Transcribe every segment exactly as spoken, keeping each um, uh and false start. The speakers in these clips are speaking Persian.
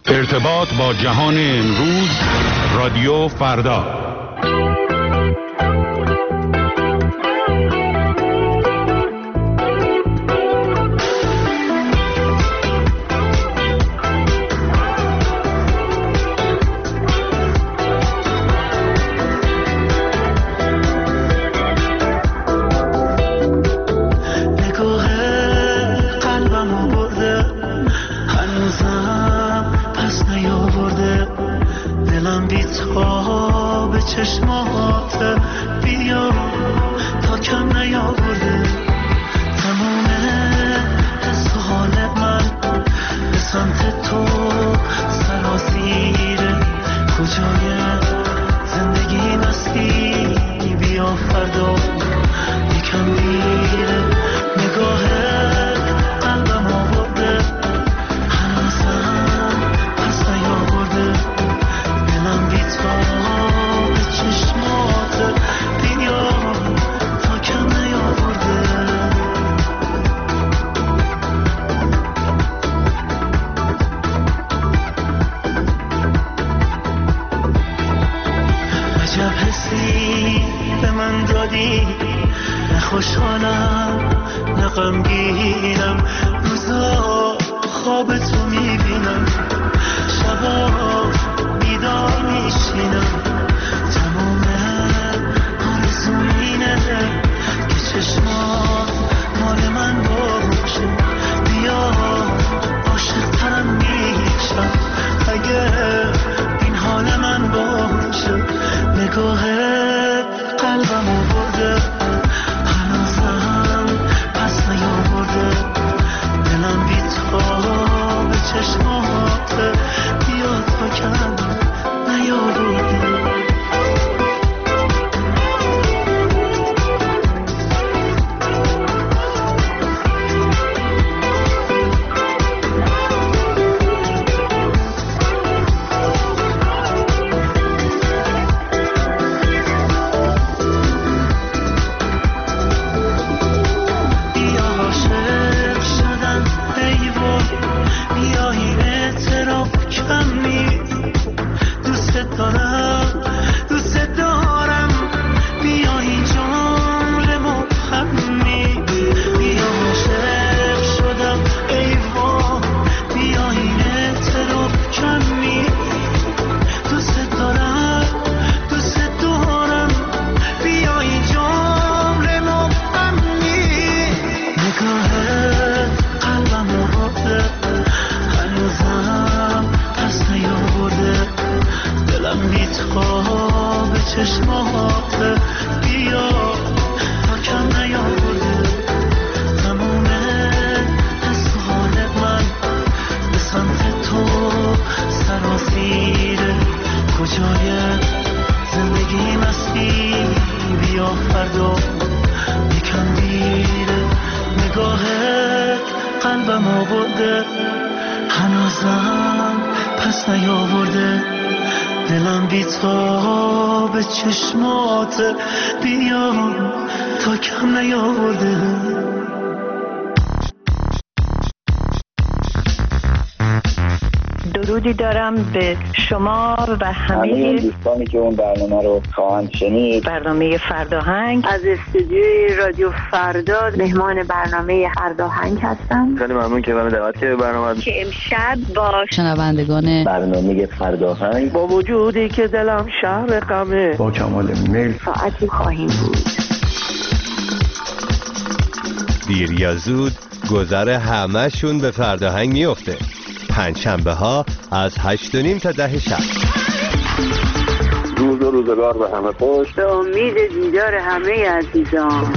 ارتباط با جهان امروز، رادیو فردا. درودی دارم به شما و همه دوستانی که اون برنامه رو خواهند شنید. برنامه فرداهنگ از استودیوی رادیو فردا مهمان برنامه فرداهنگ هستم. خیلی ممنون که منو دعوت کردید برنامه که امشب با شنوندگان برنامه فرداهنگ با وجودی که دلم شهر غمه با کمال میل ساعتی خواهیم بود. دیر یا زود گذر همه شون به فرداهنگ میفته. پنجشنبه ها از هشت و نیم تا ده شب. روز و روزگار به همه خوش. به امید دیدار همه عزیزان.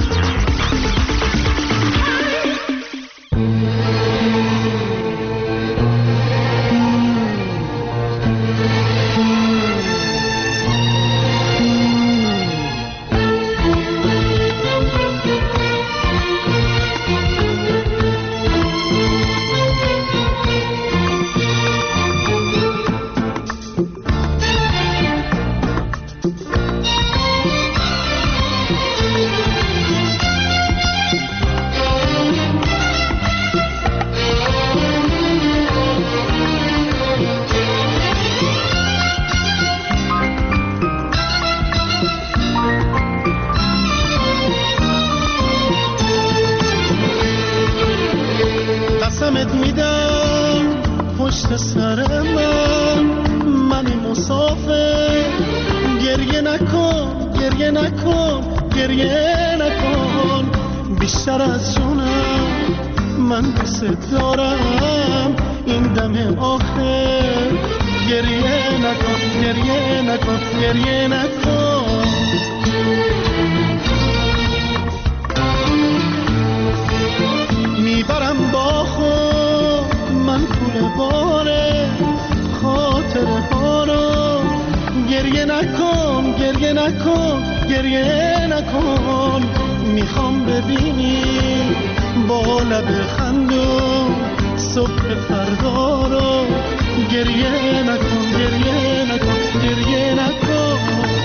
پشت سر من من مسافر، گریه نکن گریه نکن گریه نکن، بیشتر از جونم من دوست دارم، این دم آخر گریه نکن گریه نکن گریه نکن. میبرم با خود من پول باره خاطره ها رو، گریه نکن گریه نکن گریه نکن، میخوام ببینی با لب خندون صبح فردا رو، گریه نکن گریه نکن گریه نکن.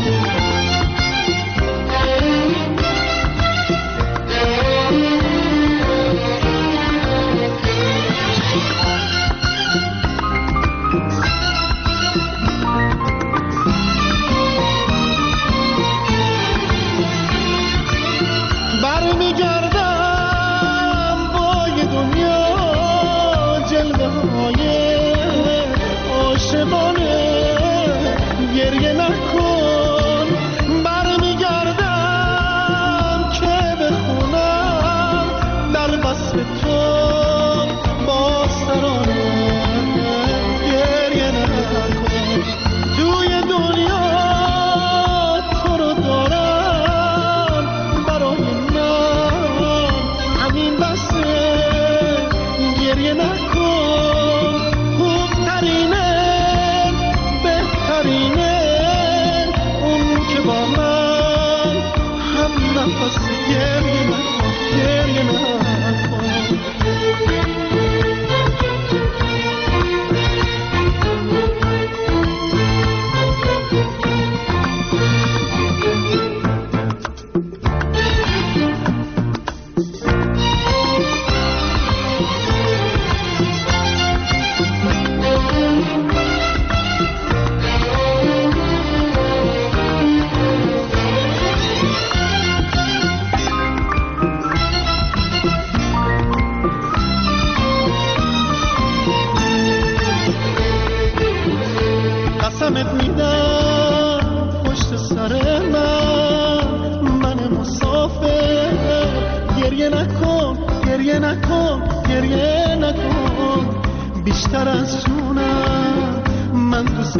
بیشتر از جونم من دوست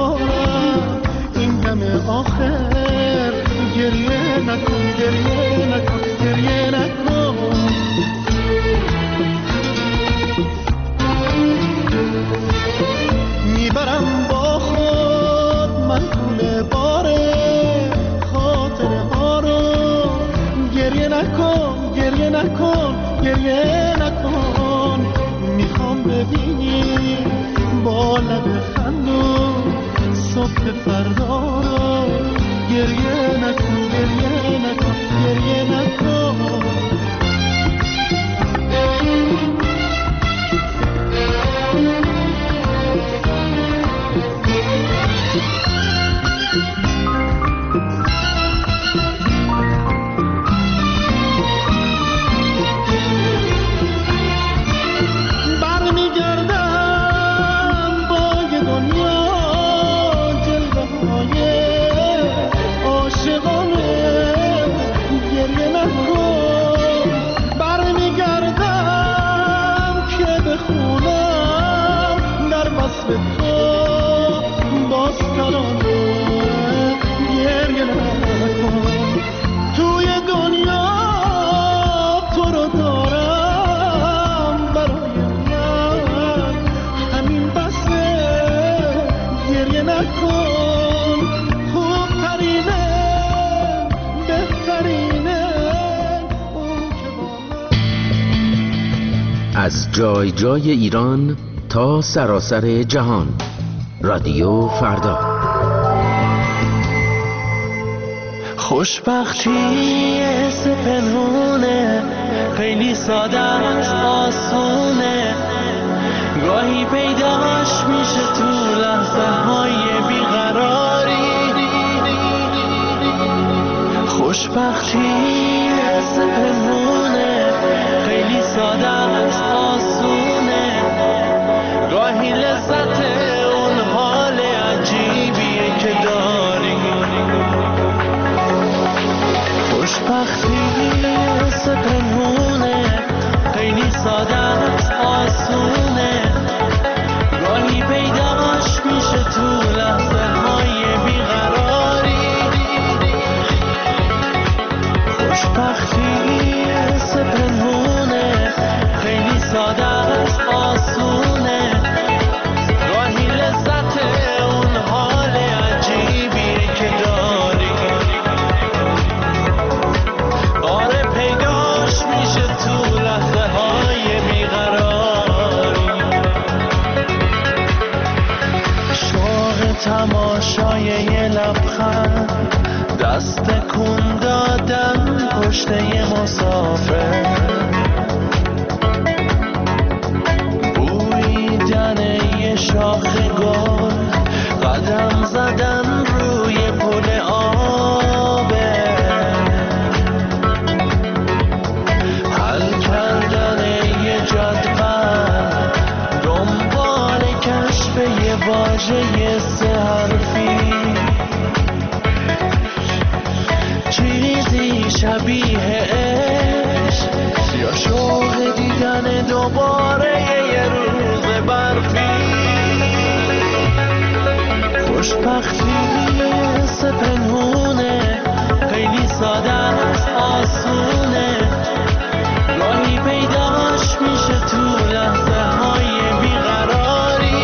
دارم، این دم آخر گریه نکن گریه نکن گریه نکن. میبرم با خود من طول باره خاطره ها رو، گریه نکن گریه نکن گریه نکن، میخوام ببینی با لب خندون صبح فردا رو، گریه نکن گریه نکن گریه نکن. از جای جای ایران تا سراسر جهان، رادیو فردا. خوشبختی حس پنهونه، خیلی ساده است آسونه، گاهی پیداش میشه تو لحظه های بیقراری. خوشبختی حس پنهونه، خیلی ساده است آسونه، گاهی گاهی لذت اون حال عجیبیه که داری. خوشبختی حس پنهونه، خیلی ساده است، آسونه، گاهی پیداش میشه تو لحظه های بیقراری. خوشبختی حس پنهونه، خیلی ساده است، آسونه، گاهی لذت اون حال عجیبیه که داری. آره پیداش میشه تو لحظه های بیقراری. شوق تماشای یه لبخند، دست کن دادن پشت یه مسافر، بویدن یه شاخ گل، قدم زدن روی پل آبه، حل کردن یه جدول، دنبال کشف یه واژه سه حرفی، چیزی شبیه عشق یا شوق دیدن دوباره یه روز برفی. خوشبختی حس پنهونه، خیلی ساده است، آسونه، گاهی پیداش میشه تو لحظه های بیقراری.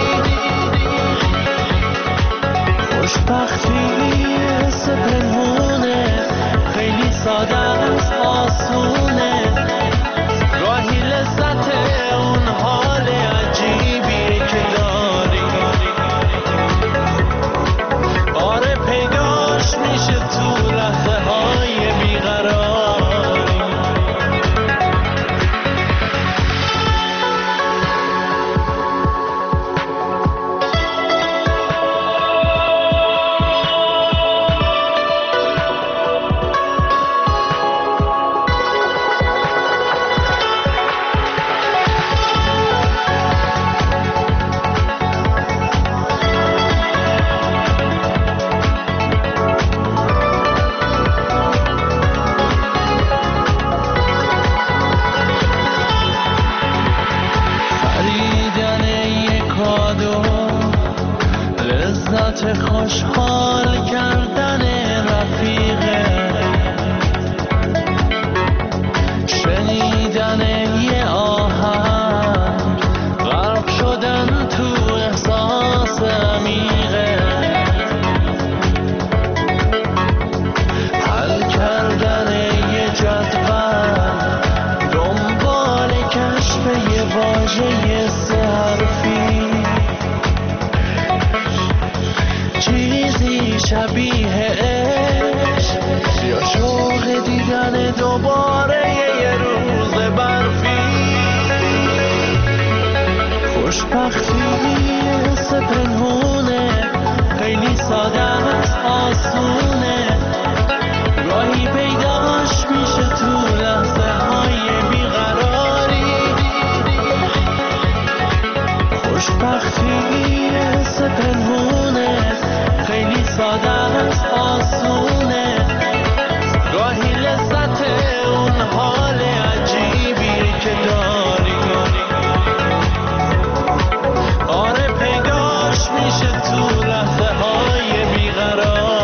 خوشبختی حس پنهونه، خیلی ساده است، آسونه، گاهی لذت اون حال عجیبیه که داری. آره پیداش میشه تو لحظه های بیقراری. خوشحال کردن رفیقه، شنیدن یه آهنگ، غرق شدن تو احساس عمیقه، حل کردن یه جدول، دنبال کشف یه واژه سه حرفی، چیزی شبیه عشق یا شوق دیدن دوباره یه روز برفی. خوشبختی حس پنهونه، خیلی ساده است، آسونه، گاهی پیداش میشه تو لحظه های بیقراری. خوشبختی حس پنهونه، خیلی ساده است، آسونه، گاهی لذت اون حال عجیبی که داری. آره پیداش میشه تو لحظه های بیقراری.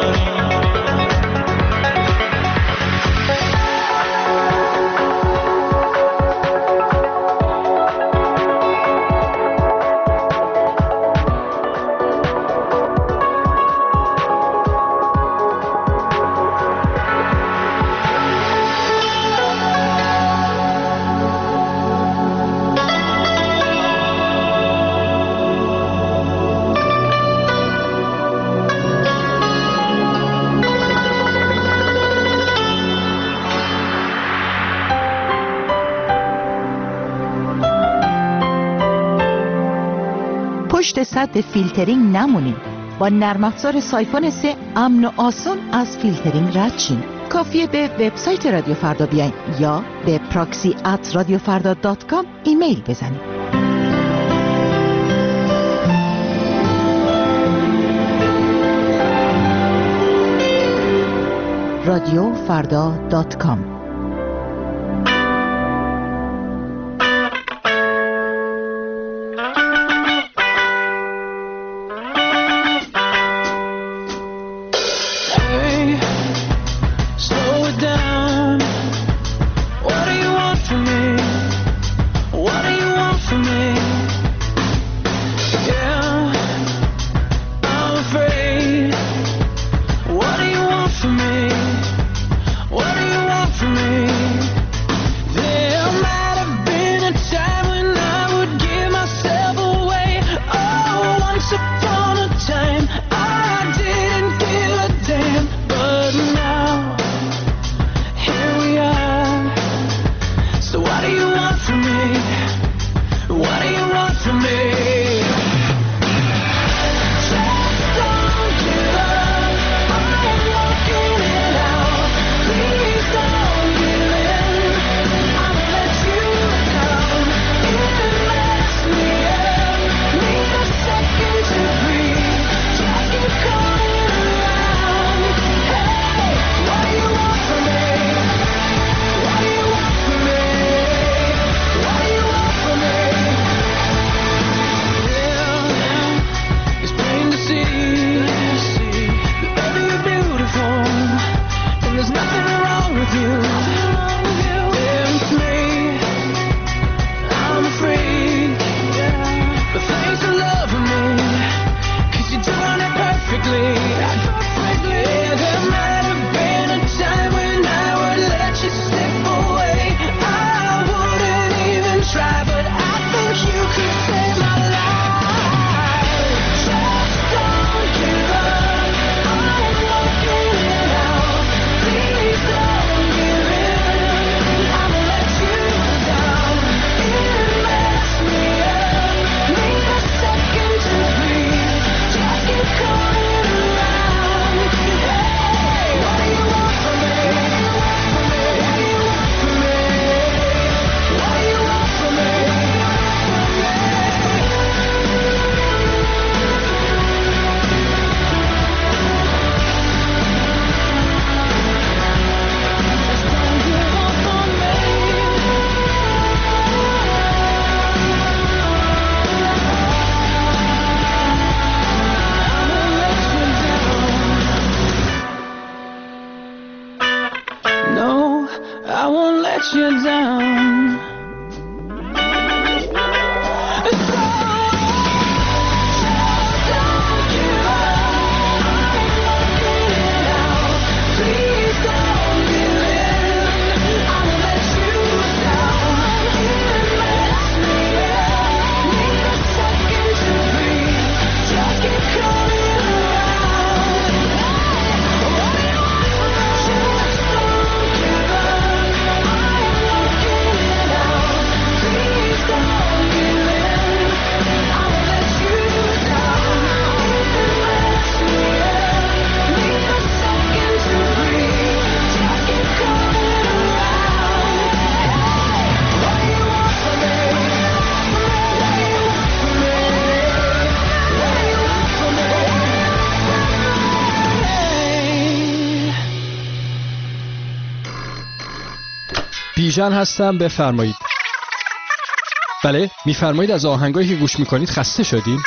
پشت سد فیلترینگ نمونید. با نرم افزار سایفون سه امن و آسان از فیلترینگ رد شین. کافیه به وبسایت رادیو فردا بیاین یا به پراکسی ات رادیو فردا دات کام ایمیل بزنید. فردا دات کام. بیژن هستم، بفرمایید. بله، میفرمایید از آهنگایی که گوش میکنید خسته شدین؟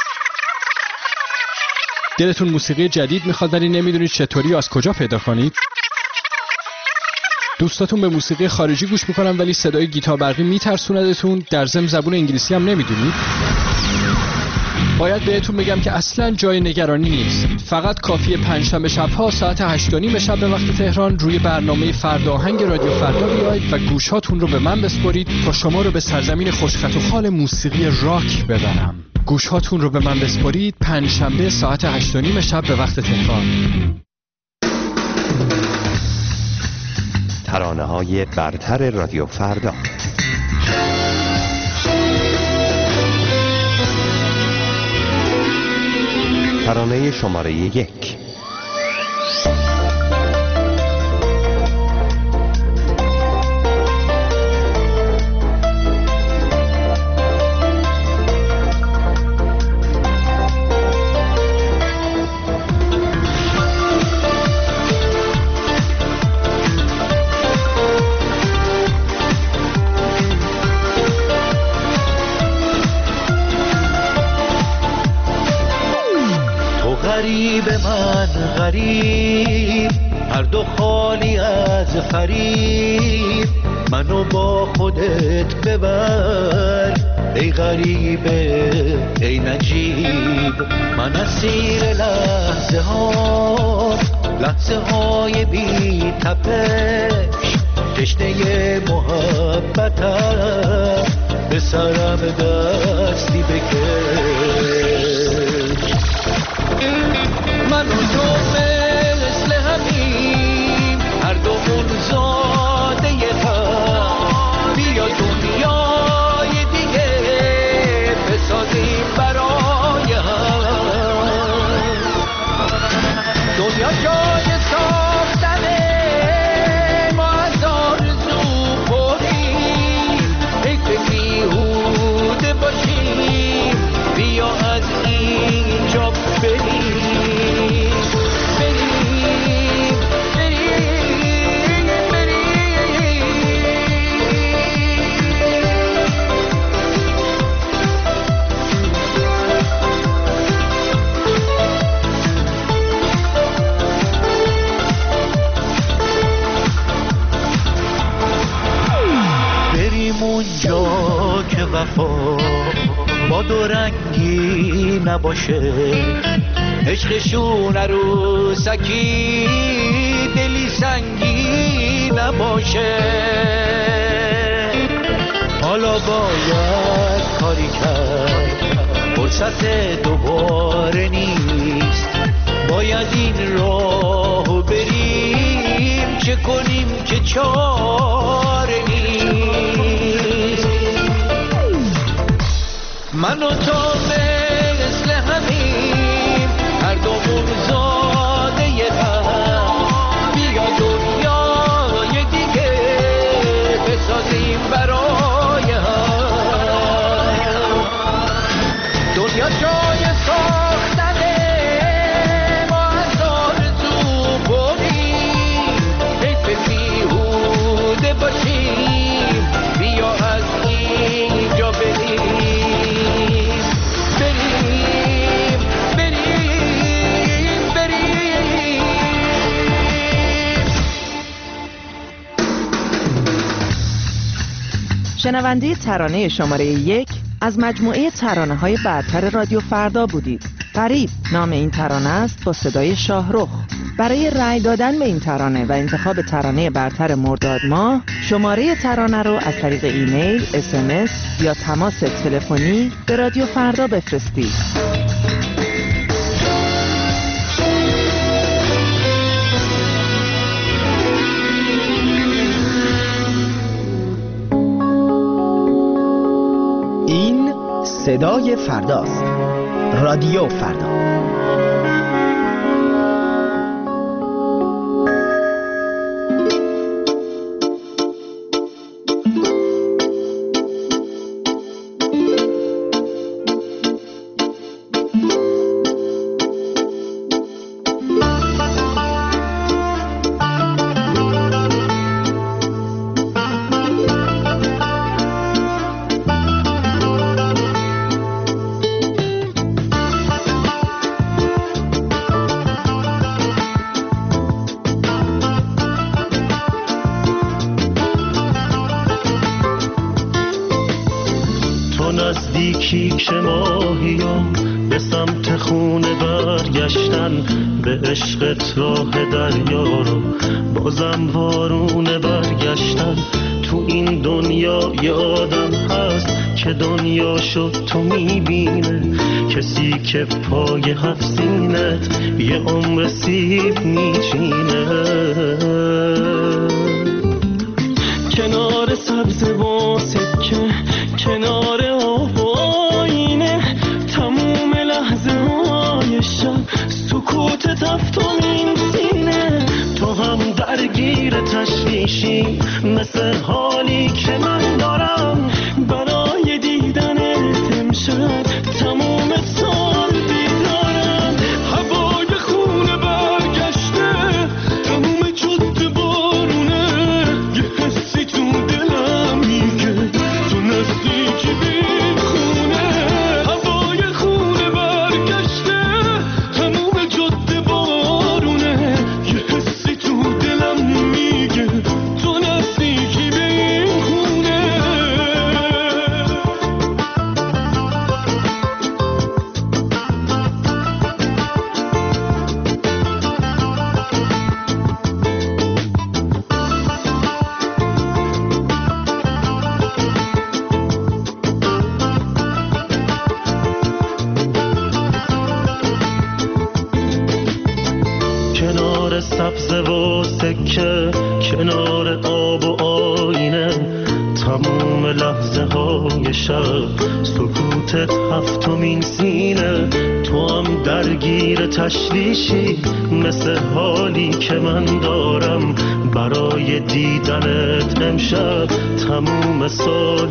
دلتون موسیقی جدید میخواد ولی نمیدونید چطوری و از کجا پیدا کنید؟ دوستاتون به موسیقی خارجی گوش میکنن ولی صدای گیتار برقی میترسوندتون، در ضمن زبون انگلیسی هم نمیدونید؟ باید بهتون بگم که اصلا جای نگرانی نیست. فقط کافیه پنجشنبه شب‌ها ساعت هشت و نیم شب به وقت تهران روی برنامه فرداهنگ رادیو فردا بیایید و گوشاتون رو به من بسپرید تا شما رو به سرزمین خوشخط و خال موسیقی راک ببرم. گوشاتون رو به من بسپرید پنجشنبه ساعت هشت و نیم شب به وقت تهران. ترانه‌های برتر رادیو فردا. ترانه شماره یک. غریب من غریب، هر دو خالی از فریب، منو با خودت ببر ای غریبه ای نجیب. من اسیر لحظه ها، لحظه های بی تپش، تشنه محبتم به سرم دستی بکش. من و تو مثل همیم، هر دومون زاده هم، بیا دنیای دیگه بسازیم برای هم. دنیا جای ساختنه، ما از آرزو پریم، حیف بیهوده باشیم، بیا از اینجا بریم بریم بریم بریم. بریم اونجا که وفا با دو رنگی نباشه، عشقشون عروسکی دلی سنگی نباشه. حالا باید کاری کرد، فرصت دوباره نیست، باید این راهو بریم، چه کنیم که چاره نیست. من و تو مثل همیم، هر دومون زاده هم، بیا دنیای دیگه بسازیم برای هم. دنیا جای ساختنه، ما از آرزو بریم، حیف بیهوده باشیم، بیا از اینجا بریم بریم بریم بریم. شنونده ترانه شماره یک از مجموعه ترانه های برتر رادیو فردا بودید. غریب نام این ترانه است با صدای شاهرخ. برای رأی دادن به این ترانه و انتخاب ترانه برتر مرداد ماه، شماره ترانه رو از طریق ایمیل، اس ام اس یا تماس تلفنی به رادیو فردا بفرستید. این صدای فرداست. رادیو فردا. نزدیکی که ماهیم به سمت خونه برگشتن، به عشقت راه دریا رو بازم وارونه برگشتن. تو این دنیا یه آدم هست که دنیا شد تو میبینه، کسی که پای هفت سینت یه عمر سیب میچینه. کنار سبز و سکه، کنار آب و آینه، تموم لحظه های شب سکوت تفتمین سینه. تو هم درگیر تشویشی مثل حالی که من دارم، برای دیدنت امشب تموم سال بیدارم. هوای خونه برگشته، تموم جاده بارونه، یه حسی تو دلم میگه تو نزدیکی بین خونه. هوای خونه برگشته، تموم جاده که کنار آب و آینه، تموم لحظه های شب سکوتت هفتمین سینه. تو هم درگیر تشویشی مثل حالی که من دارم برای دیدنت امشب تموم سال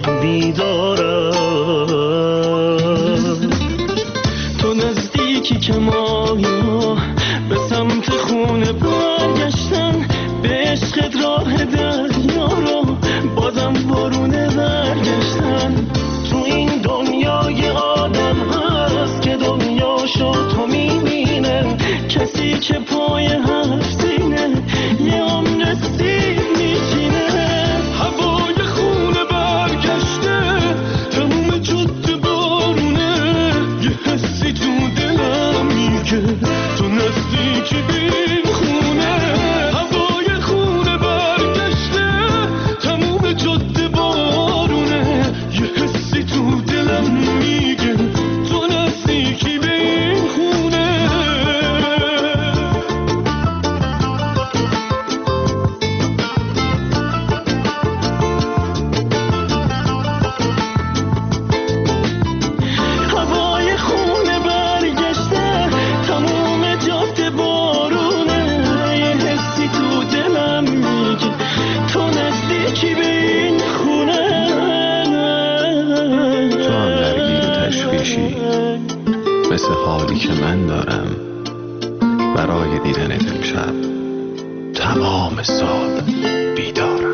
بیدارم. تو نزدیکی که مایا به سمت خونه برگشتن، به عشقت راه دریا رو بازم بارونه برگشتن. تو این دنیای آدم هست که دنیاشو تو میبینه، کسی که پای هر سینه یه عمر سیر میچینه. هوای خونه برگشته، تموم جاده بارونه، یه حسی تو دلم میگه تو نزدیکی بین خونه. هوای خونه برگشته، تموم جاده بارونه، یه حسی تو دلم میگه تو نزدیکی بین خونه. هوای خونه برگشته، تموم جاده بارونه، یه حسی تو دلم میگه تو نزدیکی به این خونه. تو هم درگیر تشویشی مثل حالی که من دارم برای دیدنت امشب تمام سال بیدارم.